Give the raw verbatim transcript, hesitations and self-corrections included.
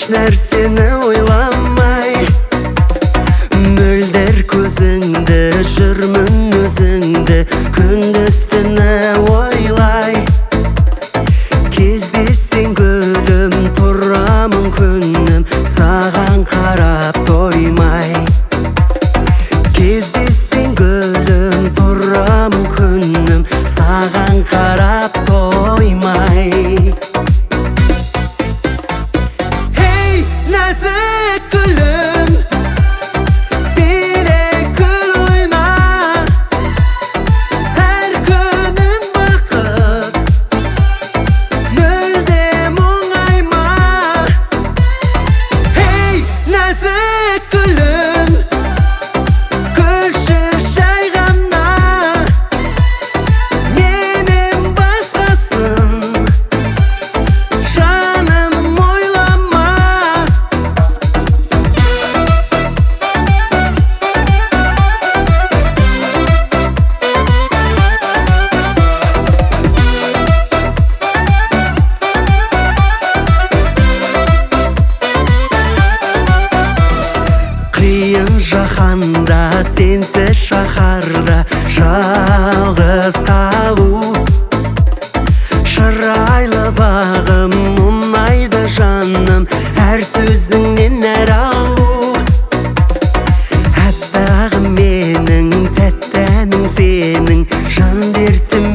еш нәрсені ойламай, мөлдір көзіңді жүрмін өзіңді күндіз-түні ойлай. Кездессең гүлім тұрамын күнім саған қарап тоймай. Кездессең гүлім тұрамын күнім саған қарап тоймай. Hey нәзік гүлім, биле гүл ойна, әр күнің бақыт, мүлдем оңайма. Hey нәзік гүлім, күлші жай ғана, менен басқасын жаным ойлама. Қиын жаһанда сенсіз шаһарда жалғыз қалу, шырайлы бағым мұнайды жаным әр сөзіңнен әр алу. Әппағым менің, тәтті әнің сенің, жан дертім